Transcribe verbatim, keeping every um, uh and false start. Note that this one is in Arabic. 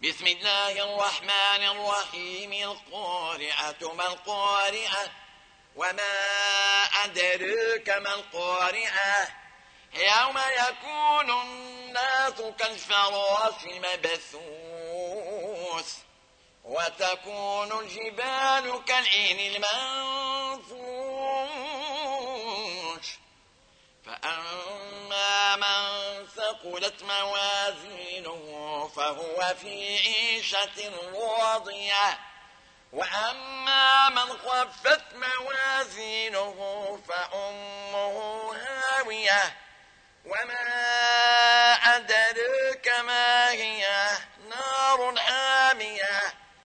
بسم الله الرحمن الرحيم. القارعة ما القارعة وما أدريك ما القارعة يوم يكون الناس كالفراش المبثوث وتكون الجبال كالعهن المنفوش فأما من ثقلت موازينه فهو في عيشة راضية وأما من خفت موازينه فأمه هاوية وما